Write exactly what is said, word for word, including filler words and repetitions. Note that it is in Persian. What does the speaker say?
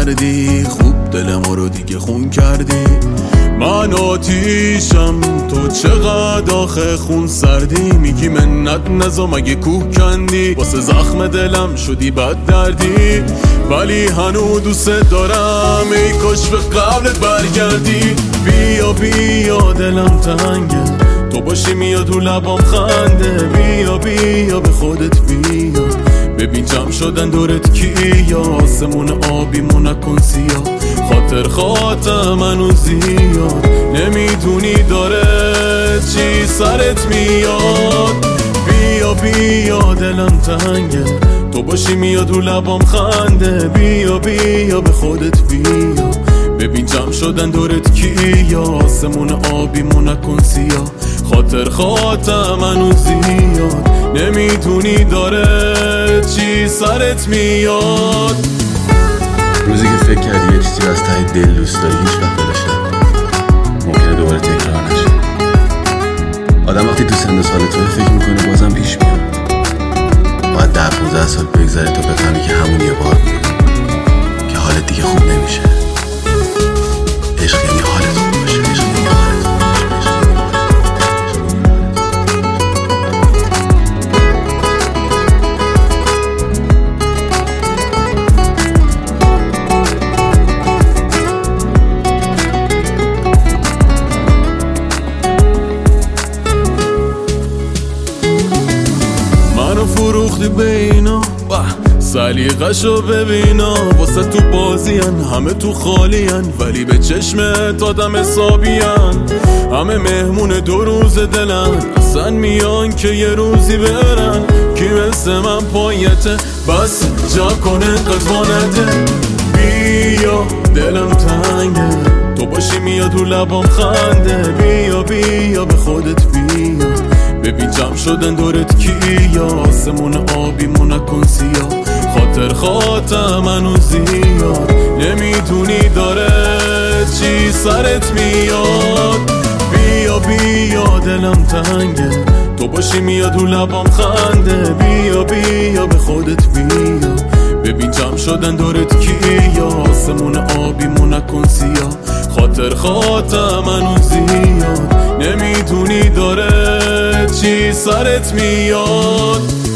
کردی، خوب دل ما رو دیگه خون کردی. من آتیشم تو چقدر آخه خون سردی. میگی منت نزا مگه کوه کندی، واسه زخم دلم شدی بد دردی. ولی هنو دوست دارم ای کاش به قبلت برگردی. بیا بیا دلم تنگه، تو باشی میاد تو لبام خنده. بیا بیا به خودت بیا، ببین جمع شدن دورت کیا. آسمون آبیمون نکن سیاه، خاطر خاطر منو زیاد. نمیدونی داره چی سرت میاد. بیا بیا دلم تنگه، تو باشی میاد تو لبام خنده. بیا بیا به خودت بیا، ببین جمع شدن دورت کیا. آسمون آبیمون نکن سیاه، خاطر خاطر منو زیاد. نمیدونی داره چی سرت میاد. روزی که فکر کردی یه چیزی از ته دل دوست داری هیچ وقت دلش نبود، ممکنه دوباره تکرار نشه. آدم وقتی تو سن سالتونه فکر میکنه بازم پیش میاد. باید ده پونزده سال بگذره تا بفهمی که همون یه بار بود که حالت دیگه خوب نمیشه. عشق یعنی حالت خوب باشه، عشق یعنی حالت خوب باشه، عشق یعنی منو فروختی بینا سلیقه‌شو ببینا. واسه تو بازیان همه تو خالین، ولی به چشمت آدم حسابیان. همه مهمون دو روز دلن، اصلا میان که یه روزی برن. کی مثل من پایته بس جا کنه قدوانته. بیا دلم تنگه، تو باشی میاد تو لبام خنده. بیا بیا به خودت بیا، ببین جمع شدن دورت کیا. آسمون آبیمون نکن سیاه، خاطر خاطر منو زیاد. نمیدونی داره چی سرت میاد. بیا بیا دلم تنگه، تو باشی میاد تو لبام خنده. بیا بیا به خودت بیا، ببین جمع شدن دورت کیا. آسمون آبیمون نکن سیاه، خاطر خاطر منو زیاد. نمیدونی داره چی سرت میاد.